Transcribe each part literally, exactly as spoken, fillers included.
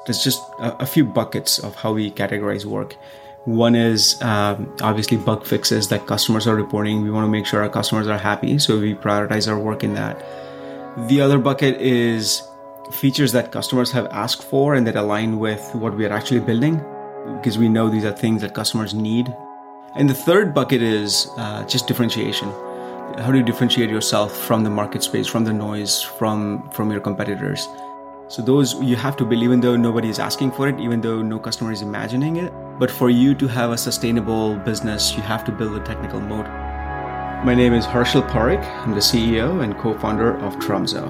there's just a, a few buckets of how we categorize work. One is um, obviously bug fixes that customers are reporting. We want to make sure our customers are happy, so we prioritize our work in that. The other bucket is features that customers have asked for and that align with what we are actually building, because we know these are things that customers need. And the third bucket is uh, just differentiation. How do you differentiate yourself from the market space, from the noise, from, from your competitors? So those you have to build, even though nobody is asking for it, even though no customer is imagining it. But for you to have a sustainable business, you have to build a technical moat. My name is Harshal Parekh. I'm the C E O and co-founder of Tromzo.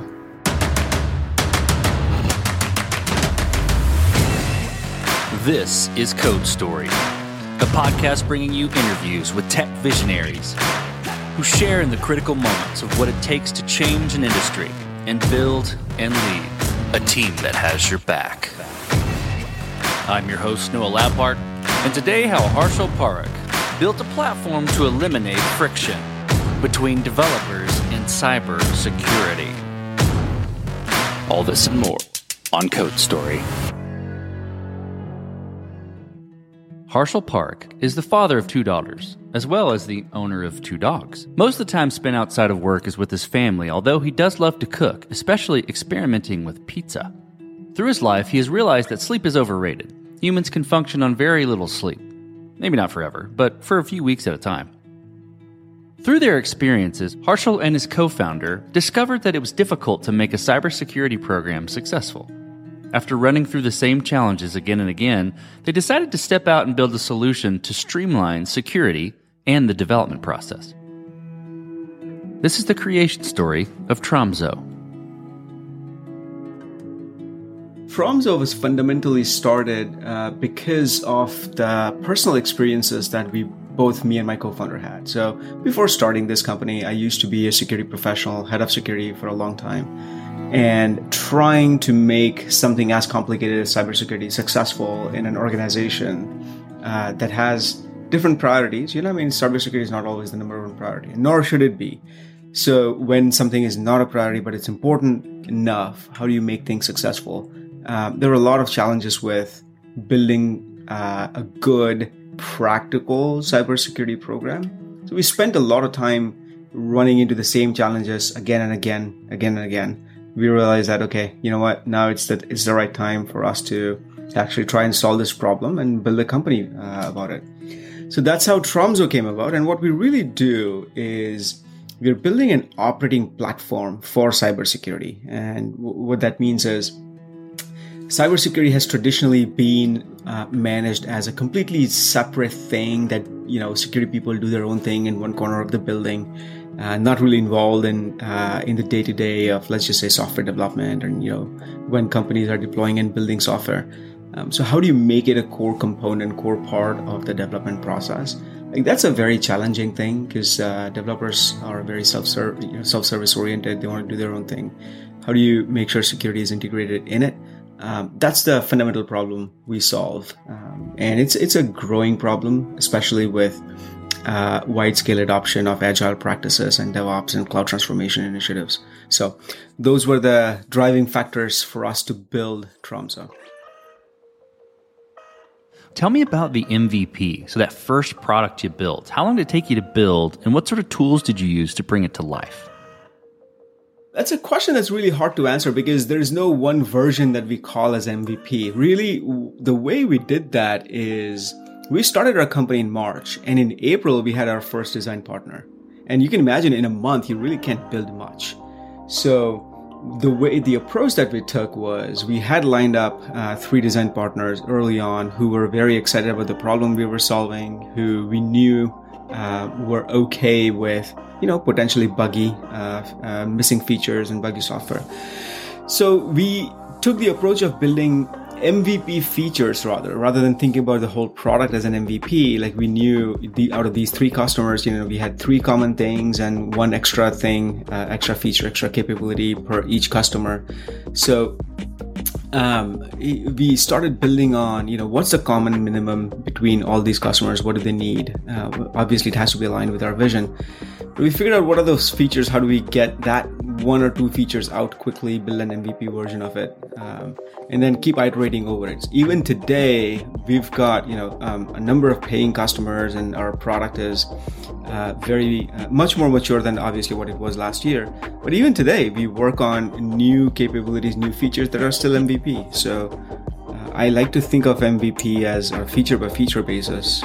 This is Code Story, a podcast bringing you interviews with tech visionaries who share in the critical moments of what it takes to change an industry and build and lead a team that has your back. I'm your host, Noah Labhart, and today how Harshal Parekh built a platform to eliminate friction between developers and cyber security. All this and more on Code Story. Harshal Parekh is the father of two daughters, as well as the owner of two dogs. Most of the time spent outside of work is with his family, although he does love to cook, especially experimenting with pizza. Through his life, he has realized that sleep is overrated. Humans can function on very little sleep. Maybe not forever, but for a few weeks at a time. Through their experiences, Harshal and his co-founder discovered that it was difficult to make a cybersecurity program successful. After running through the same challenges again and again, they decided to step out and build a solution to streamline security and the development process. This is the creation story of Tromzo. Tromzo was fundamentally started uh, because of the personal experiences that we both me and my co-founder had. So before starting this company, I used to be a security professional, head of security for a long time. And trying to make something as complicated as cybersecurity successful in an organization uh, that has different priorities. You know, I mean, cybersecurity is not always the number one priority, nor should it be. So when something is not a priority, but it's important enough, how do you make things successful? Um, there are a lot of challenges with building uh, a good, practical cybersecurity program. So we spent a lot of time running into the same challenges again and again, again and again. We realized that, okay, you know what, now it's the, it's the right time for us to actually try and solve this problem and build a company uh, about it. So that's how Tromzo came about. And what we really do is we're building an operating platform for cybersecurity. And w- what that means is cybersecurity has traditionally been uh, managed as a completely separate thing that, you know, security people do their own thing in one corner of the building. Uh, not really involved in uh, in the day-to-day of, let's just say, software development, and you know when companies are deploying and building software. Um, so how do you make it a core component, core part of the development process? Like that's a very challenging thing because uh, developers are very self-serve, you know, self-service oriented. They want to do their own thing. How do you make sure security is integrated in it? Um, that's the fundamental problem we solve, um, and it's it's a growing problem, especially with Uh, wide-scale adoption of agile practices and DevOps and cloud transformation initiatives. So those were the driving factors for us to build Tromzo. Tell me about the M V P, so that first product you built. How long did it take you to build, and what sort of tools did you use to bring it to life? That's a question that's really hard to answer because there's no one version that we call as M V P. Really, the way we did that is we started our company in March, and in April, we had our first design partner. And you can imagine in a month, you really can't build much. So the way, the approach that we took was we had lined up uh, three design partners early on who were very excited about the problem we were solving, who we knew uh, were okay with, you know, potentially buggy, uh, uh, missing features and buggy software. So we took the approach of building M V P features rather, rather than thinking about the whole product as an M V P. Like we knew the, out of these three customers, you know, we had three common things and one extra thing, uh, extra feature, extra capability per each customer. So um, we started building on, you know, what's the common minimum between all these customers? What do they need? Uh, obviously, it has to be aligned with our vision. But we figured out what are those features? How do we get that one or two features out quickly, build an M V P version of it, um, and then keep iterating over it. Even today, we've got you know um, a number of paying customers, and our product is uh, very uh, much more mature than obviously what it was last year. But even today, we work on new capabilities, new features that are still M V P. So uh, I like to think of M V P as a feature by feature basis.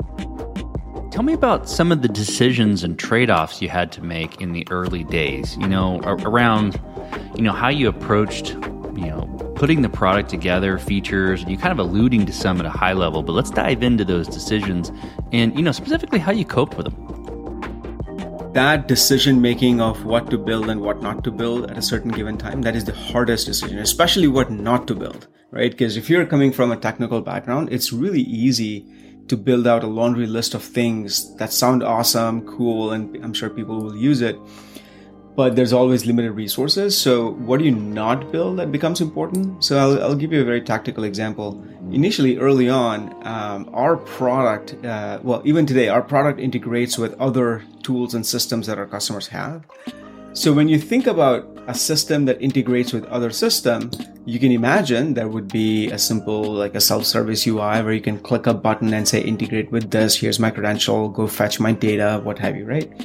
Tell me about some of the decisions and trade-offs you had to make in the early days, you know, around, you know, how you approached, you know, putting the product together, features, and you kind of alluding to some at a high level, but let's dive into those decisions and, you know, specifically how you coped with them. That decision-making of what to build and what not to build at a certain given time, that is the hardest decision, especially what not to build, right? Because if you're coming from a technical background, it's really easy to build out a laundry list of things that sound awesome, cool, and I'm sure people will use it. But there's always limited resources. So what do you not build that becomes important? So I'll, I'll give you a very tactical example. Initially, early on, um, our product, uh, well, even today, our product integrates with other tools and systems that our customers have. So when you think about a system that integrates with other systems, you can imagine there would be a simple, like a self-service U I where you can click a button and say, integrate with this, here's my credential, go fetch my data, what have you, right?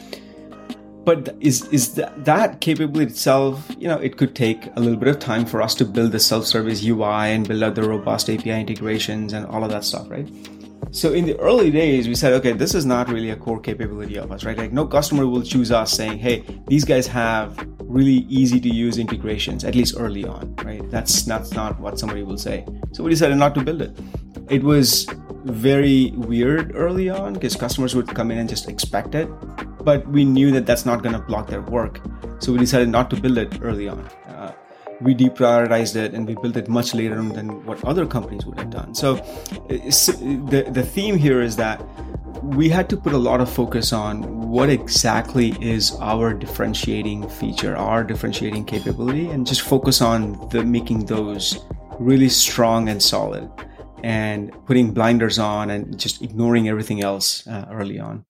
But is is that, that capability itself, you know, it could take a little bit of time for us to build the self-service U I and build out the robust A P I integrations and all of that stuff, right? So in the early days, we said, okay, this is not really a core capability of us, right? Like no customer will choose us saying, hey, these guys have really easy to use integrations, at least early on, right? That's, that's not what somebody will say. So we decided not to build it. It was very weird early on because customers would come in and just expect it. But we knew that that's not going to block their work. So we decided not to build it early on. Uh, we deprioritized it and we built it much later than what other companies would have done. So the, the theme here is that we had to put a lot of focus on what exactly is our differentiating feature, our differentiating capability, and just focus on the making those really strong and solid and putting blinders on and just ignoring everything else uh, early on.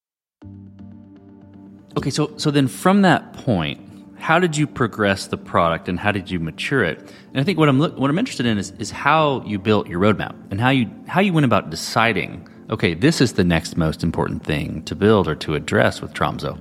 Okay, so so then from that point, how did you progress the product and how did you mature it? And I think what I'm what I'm interested in is is how you built your roadmap and how you how you went about deciding, okay, this is the next most important thing to build or to address with Tromzo.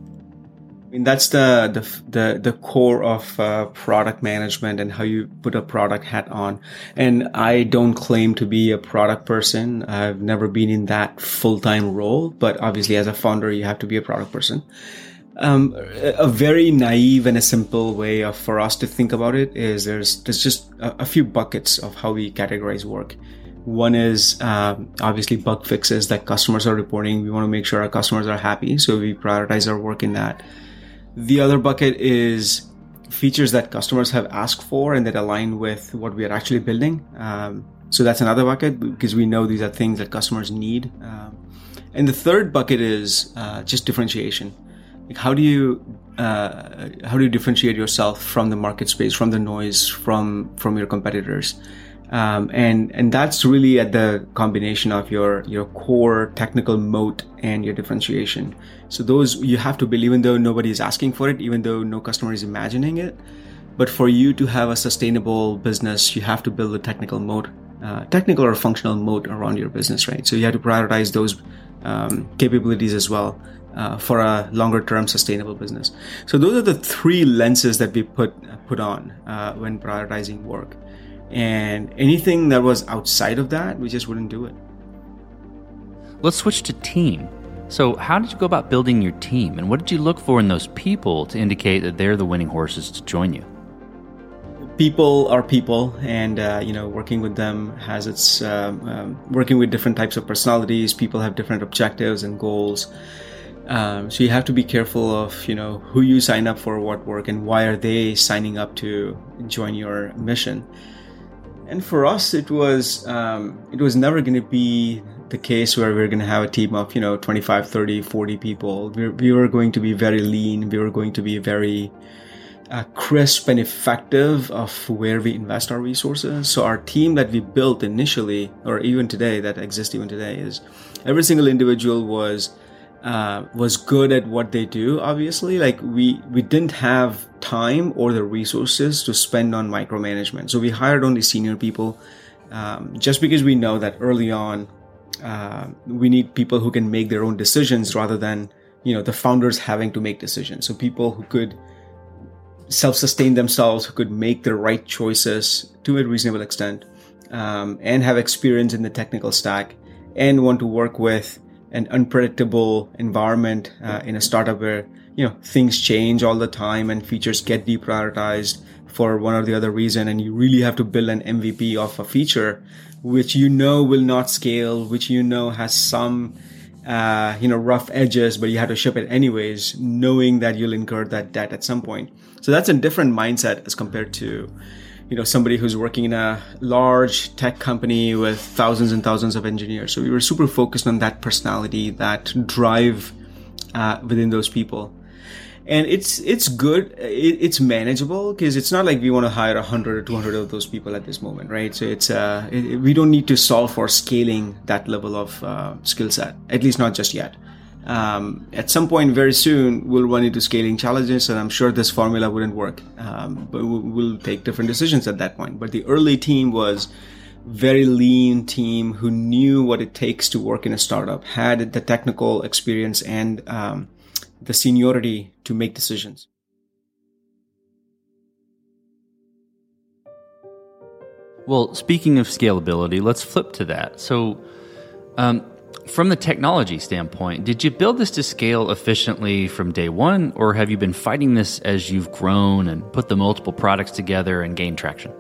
I mean, that's the the the, the core of uh, product management and how you put a product hat on. And I don't claim to be a product person. I've never been in that full-time role, but obviously as a founder, you have to be a product person. Um, a very naive and a simple way of for us to think about it is there's there's just a, a few buckets of how we categorize work. One is um, obviously bug fixes that customers are reporting. We want to make sure our customers are happy, so we prioritize our work in that. The other bucket is features that customers have asked for and that align with what we are actually building. Um, so that's another bucket because we know these are things that customers need. Um, and the third bucket is uh, just differentiation. Like how do you uh, how do you differentiate yourself from the market space, from the noise, from from your competitors? Um, and and that's really at the combination of your your core technical moat and your differentiation. So those you have to build, even though nobody is asking for it, even though no customer is imagining it. But for you to have a sustainable business, you have to build a technical moat, uh, technical or functional moat around your business, right? So you have to prioritize those um, capabilities as well uh, for a longer term sustainable business. So those are the three lenses that we put put on uh, when prioritizing work. And anything that was outside of that, we just wouldn't do it. Let's switch to team. So how did you go about building your team? And what did you look for in those people to indicate that they're the winning horses to join you? People are people, and uh, you know, working with them has its um, um, working with different types of personalities. People have different objectives and goals. Um, so you have to be careful of, you know, who you sign up for what work and why are they signing up to join your mission. And for us, it was um, it was never going to be the case where we we're going to have a team of, you know, twenty-five, thirty, forty people. We, we were going to be very lean. We were going to be very uh, crisp and effective of where we invest our resources. So our team that we built initially, or even today, that exists even today, is every single individual was uh, was good at what they do. Obviously, like we we didn't have time or the resources to spend on micromanagement, so we hired only senior people, um, just because we know that early on uh, we need people who can make their own decisions rather than, you know, the founders having to make decisions. So people who could self-sustain themselves, who could make the right choices to a reasonable extent, um, and have experience in the technical stack, and want to work with an unpredictable environment uh, in a startup where, you know, things change all the time and features get deprioritized for one or the other reason, and you really have to build an M V P of a feature which you know will not scale, which you know has some uh, you know rough edges, but you have to ship it anyways, knowing that you'll incur that debt at some point. So that's a different mindset as compared to, you know, somebody who's working in a large tech company with thousands and thousands of engineers. So we were super focused on that personality, that drive uh, within those people. And it's it's good. It, it's manageable because it's not like we want to hire one hundred or two hundred of those people at this moment, right? So it's uh, it, we don't need to solve for scaling that level of uh, skill set, at least not just yet. Um, at some point very soon, we'll run into scaling challenges, and I'm sure this formula wouldn't work. Um, but we'll, we'll take different decisions at that point. But the early team was very lean team who knew what it takes to work in a startup, had the technical experience and um, the seniority to make decisions. Well, speaking of scalability, let's flip to that. So, um, from the technology standpoint, did you build this to scale efficiently from day one, or have you been fighting this as you've grown and put the multiple products together and gained traction?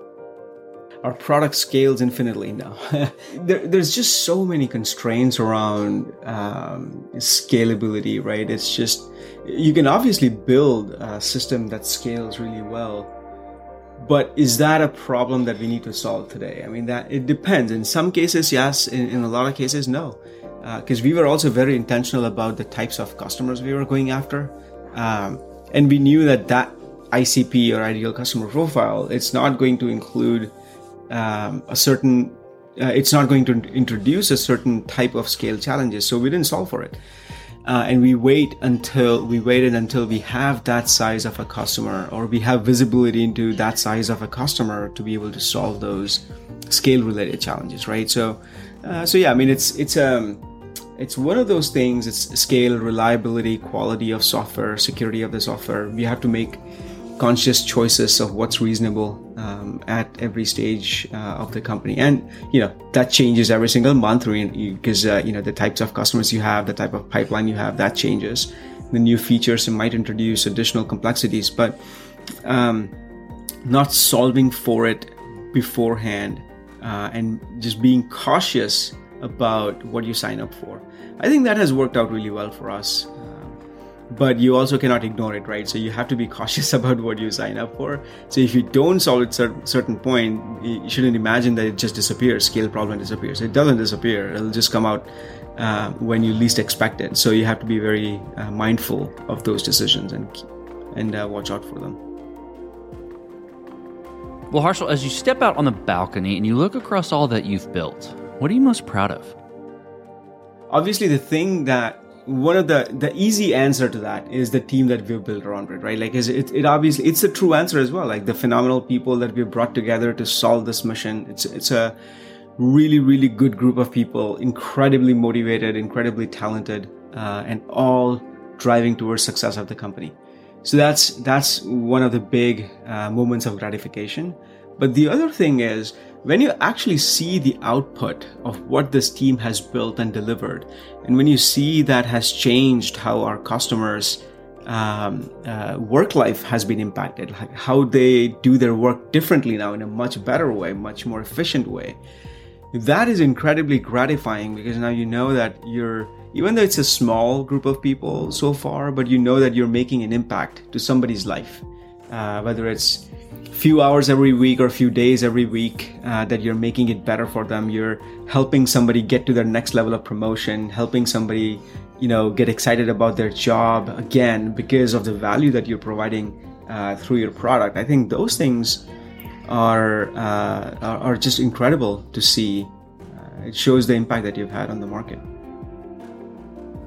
Our product scales infinitely now. there, there's just so many constraints around um, scalability, right? It's just, you can obviously build a system that scales really well, but is that a problem that we need to solve today? I mean, that it depends. In some cases, yes. In, in a lot of cases, no. Because uh, we were also very intentional about the types of customers we were going after. Um, and we knew that that I C P, or ideal customer profile, it's not going to include Um, a certain, uh, it's not going to introduce a certain type of scale challenges. So we didn't solve for it. Uh, and we wait until, we waited until we have that size of a customer, or we have visibility into that size of a customer to be able to solve those scale related challenges, right? So, uh, so yeah, I mean, it's, it's, um, it's one of those things. It's scale, reliability, quality of software, security of the software. We have to make conscious choices of what's reasonable um, at every stage uh, of the company, and you know that changes every single month because uh, you know the types of customers you have, the type of pipeline you have, that changes. The new features might introduce additional complexities, but um, not solving for it beforehand uh, and just being cautious about what you sign up for. I think that has worked out really well for us. But you also cannot ignore it, right? So you have to be cautious about what you sign up for. So if you don't solve it at a certain point, you shouldn't imagine that it just disappears. Scale problem disappears. It doesn't disappear. It'll just come out uh, when you least expect it. So you have to be very uh, mindful of those decisions and and uh, watch out for them. Well, Harshal, as you step out on the balcony and you look across all that you've built, what are you most proud of? Obviously, the thing that One of the, the easy answer to that is the team that we've built around it, right? Like, is it, it obviously, it's a true answer as well. Like the phenomenal people that we've brought together to solve this mission. It's, it's a really, really good group of people, incredibly motivated, incredibly talented, uh, and all driving towards success of the company. So that's, that's one of the big uh, moments of gratification. But the other thing is, when you actually see the output of what this team has built and delivered, and when you see that has changed how our customers' um, uh, work life has been impacted, like how they do their work differently now in a much better way, much more efficient way, that is incredibly gratifying, because now you know that you're, even though it's a small group of people so far, but you know that you're making an impact to somebody's life, uh, whether it's few hours every week or a few days every week, uh, that you're making it better for them. You're helping somebody get to their next level of promotion, helping somebody, you know, get excited about their job again because of the value that you're providing uh, through your product. I think those things are uh, are, are just incredible to see. Uh, it shows the impact that you've had on the market.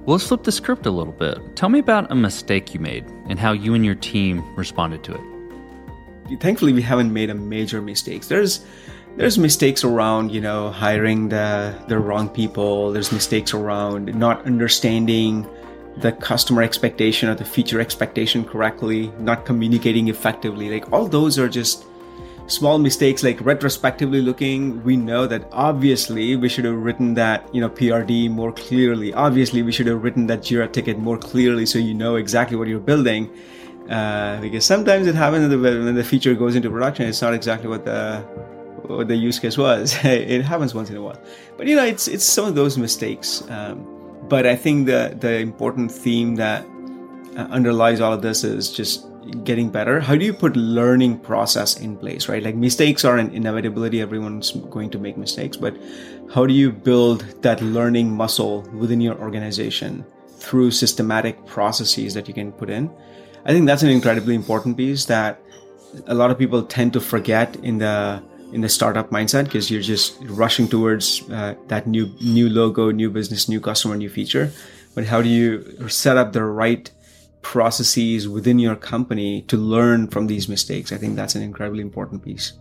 Well, let's flip the script a little bit. Tell me about a mistake you made and how you and your team responded to it. Thankfully, we haven't made a major mistakes. There's there's mistakes around, you know, hiring the the wrong people. There's mistakes around not understanding the customer expectation or the feature expectation correctly, not communicating effectively. Like all those are just small mistakes. Like retrospectively looking, we know that obviously we should have written that, you know, P R D more clearly. Obviously, we should have written that Jira ticket more clearly so you know exactly what you're building. Uh, because sometimes it happens when the feature goes into production, it's not exactly what the what the use case was. It happens once in a while. But you know, it's it's some of those mistakes. Um, but I think the the important theme that uh, underlies all of this is just getting better. How do you put learning process in place, right? Like mistakes are an inevitability. Everyone's going to make mistakes, but how do you build that learning muscle within your organization through systematic processes that you can put in? I think that's an incredibly important piece that a lot of people tend to forget in the in the startup mindset, because you're just rushing towards uh, that new new logo, new business, new customer, new feature. But how do you set up the right processes within your company to learn from these mistakes? I think that's an incredibly important piece.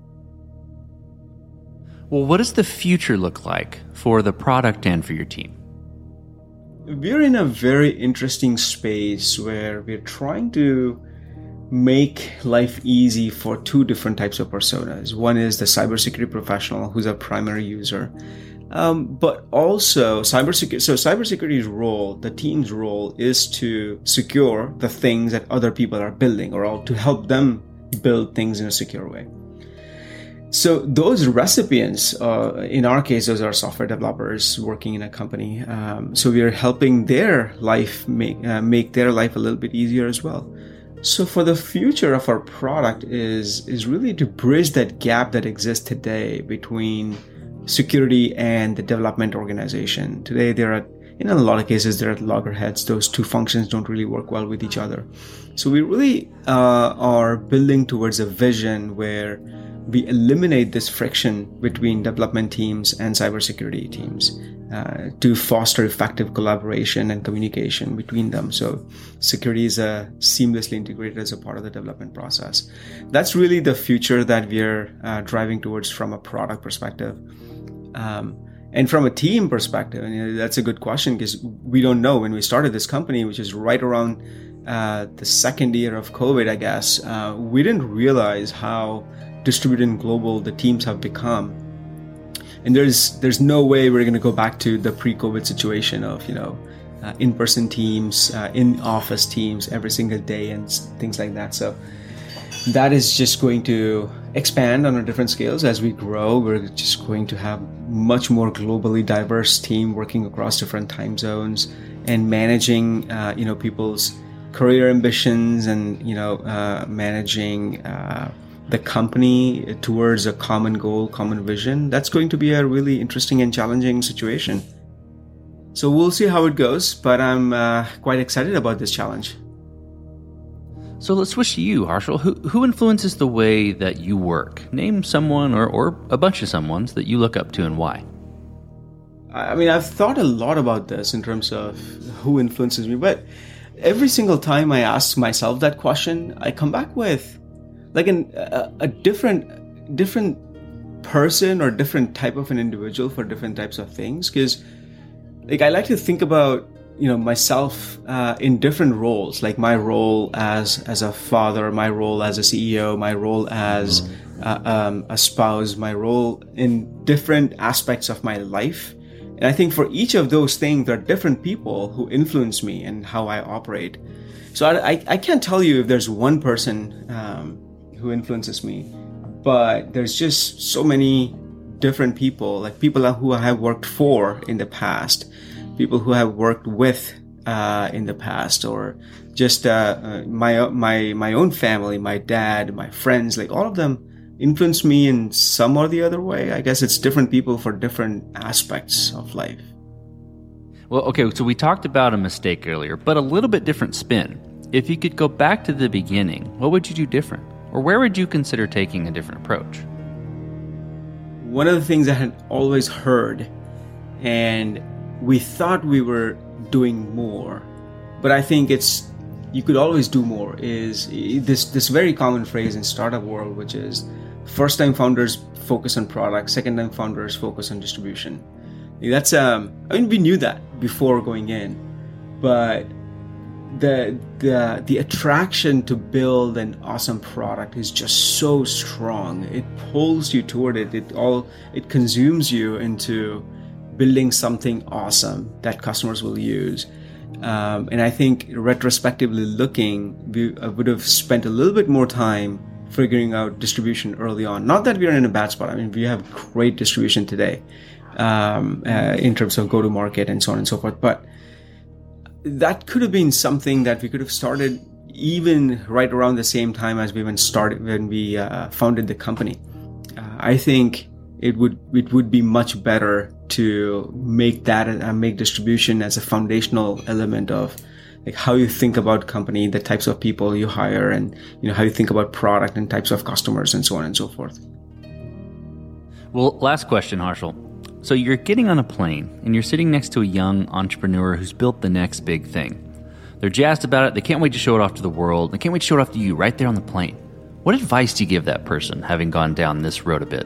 Well, what does the future look like for the product and for your team? We're in a very interesting space where we're trying to make life easy for two different types of personas. One is the cybersecurity professional who's a primary user. Um, but also cybersecurity. So cybersecurity's role, the team's role, is to secure the things that other people are building, or to help them build things in a secure way. So those recipients, uh, in our case, those are software developers working in a company. Um, so we are helping their life make uh, make their life a little bit easier as well. So for the future of our product is is really to bridge that gap that exists today between security and the development organization. Today, there are, in a lot of cases, they're at loggerheads. Those two functions don't really work well with each other. So we really uh, are building towards a vision where we eliminate this friction between development teams and cybersecurity teams uh, to foster effective collaboration and communication between them. So security is uh, seamlessly integrated as a part of the development process. That's really the future that we're uh, driving towards from a product perspective. Um, and from a team perspective, and you know, that's a good question, because we don't know. When we started this company, which is right around uh, the second year of COVID, I guess, uh, we didn't realize how distributed and global the teams have become. And there's there's no way we're going to go back to the pre-COVID situation of, you know, uh, in-person teams, uh, in-office teams every single day and things like that. So that is just going to expand on a different scales as we grow. We're just going to have much more globally diverse team working across different time zones and managing, uh, you know, people's career ambitions and, you know, uh, managing uh, the company towards a common goal, common vision. That's going to be a really interesting and challenging situation. So we'll see how it goes, but I'm uh, quite excited about this challenge. So let's switch to you, Harshal. Who, who influences the way that you work? Name someone or, or a bunch of someones that you look up to and why. I mean, I've thought a lot about this in terms of who influences me, but every single time I ask myself that question, I come back with like an, a, a different, different person or different type of an individual for different types of things. Because like I like to think about, you know, myself uh, in different roles, like my role as as a father, my role as a C E O, my role as uh, um, a spouse, my role in different aspects of my life. And I think for each of those things, there are different people who influence me and how I operate. So I, I, I can't tell you if there's one person um, who influences me, but there's just so many different people, like people who I have worked for in the past, people who have worked with uh, in the past, or just uh, uh, my my my own family, my dad, my friends, like all of them influence me in some or the other way. I guess it's different people for different aspects of life. Well, okay, so we talked about a mistake earlier, but a little bit different spin. If you could go back to the beginning, what would you do different? Or where would you consider taking a different approach? One of the things I had always heard, and we thought we were doing more, but I think it's you could always do more. Is this this very common phrase in startup world, which is first time founders focus on product, second time founders focus on distribution. That's um I mean we knew that before going in, but the the the attraction to build an awesome product is just so strong. It pulls you toward it. It all it consumes you into building something awesome that customers will use. Um, and I think retrospectively looking, we I would have spent a little bit more time figuring out distribution early on. Not that we're in a bad spot. I mean, we have great distribution today um, uh, in terms of go-to-market and so on and so forth. But that could have been something that we could have started even right around the same time as we when started when we uh, founded the company. Uh, I think it would it would be much better to make that uh, make distribution as a foundational element of like how you think about company, the types of people you hire, and you know how you think about product and types of customers and so on and so forth. Well, last question, Harshal. So you're getting on a plane and you're sitting next to a young entrepreneur who's built the next big thing. They're jazzed about it. They can't wait to show it off to the world. They can't wait to show it off to you right there on the plane. What advice do you give that person having gone down this road a bit?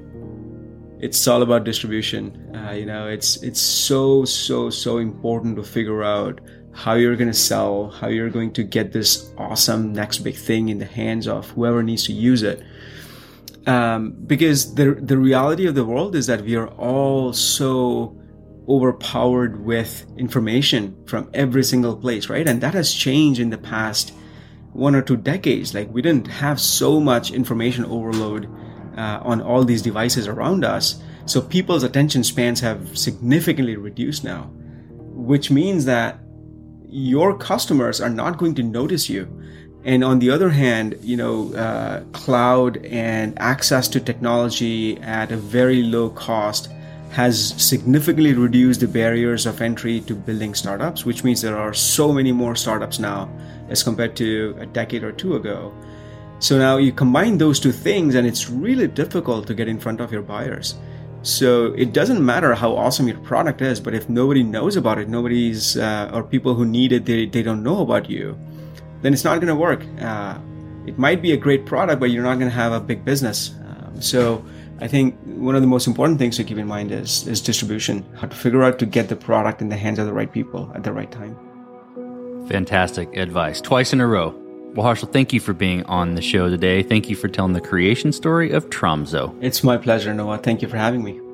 It's all about distribution. Uh, you know, it's it's so, so, so important to figure out how you're going to sell, how you're going to get this awesome next big thing in the hands of whoever needs to use it. Um, because the the reality of the world is that we are all so overpowered with information from every single place, right? And that has changed in the past one or two decades. Like we didn't have so much information overload uh, on all these devices around us. So people's attention spans have significantly reduced now, which means that your customers are not going to notice you. And on the other hand, you know, uh, cloud and access to technology at a very low cost has significantly reduced the barriers of entry to building startups, which means there are so many more startups now as compared to a decade or two ago. So now you combine those two things and it's really difficult to get in front of your buyers. So it doesn't matter how awesome your product is, but if nobody knows about it, nobody's, uh, or people who need it, they, they don't know about you, then it's not going to work. Uh, it might be a great product, but you're not going to have a big business. Um, so I think one of the most important things to keep in mind is, is distribution, how to figure out to get the product in the hands of the right people at the right time. Fantastic advice. Twice in a row. Well, Harshal, thank you for being on the show today. Thank you for telling the creation story of Tromso. It's my pleasure, Noah. Thank you for having me.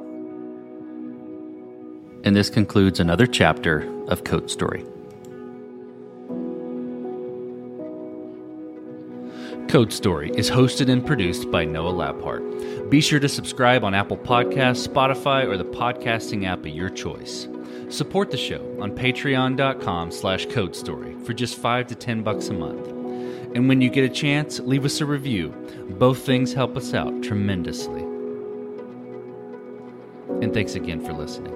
And this concludes another chapter of Code Story. Code Story is hosted and produced by Noah Labhart. Be sure to subscribe on Apple Podcasts, Spotify, or the podcasting app of your choice. Support the show on patreon.com slash code story for just five to ten bucks a month. And when you get a chance, leave us a review. Both things help us out tremendously. And thanks again for listening.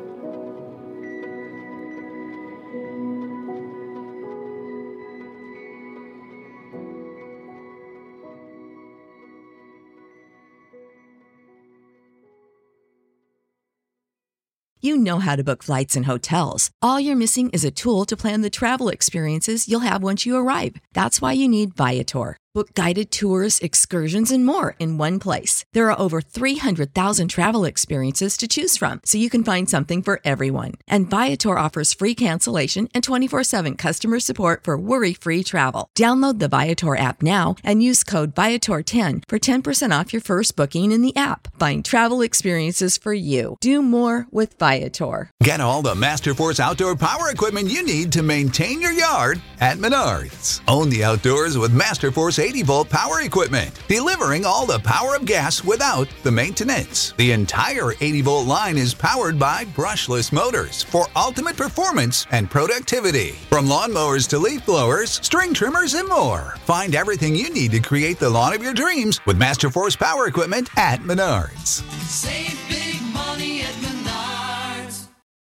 You know how to book flights and hotels. All you're missing is a tool to plan the travel experiences you'll have once you arrive. That's why you need Viator. Book guided tours, excursions, and more in one place. There are over three hundred thousand travel experiences to choose from, so you can find something for everyone. And Viator offers free cancellation and twenty-four seven customer support for worry-free travel. Download the Viator app now and use code Viator ten for ten percent off your first booking in the app. Find travel experiences for you. Do more with Viator. Get all the Masterforce outdoor power equipment you need to maintain your yard at Menards. Own the outdoors with Masterforce eighty volt power equipment, delivering all the power of gas without the maintenance. The entire eighty volt line is powered by brushless motors for ultimate performance and productivity. From lawnmowers to leaf blowers, string trimmers, and more. Find everything you need to create the lawn of your dreams with Masterforce power equipment at Menards. Save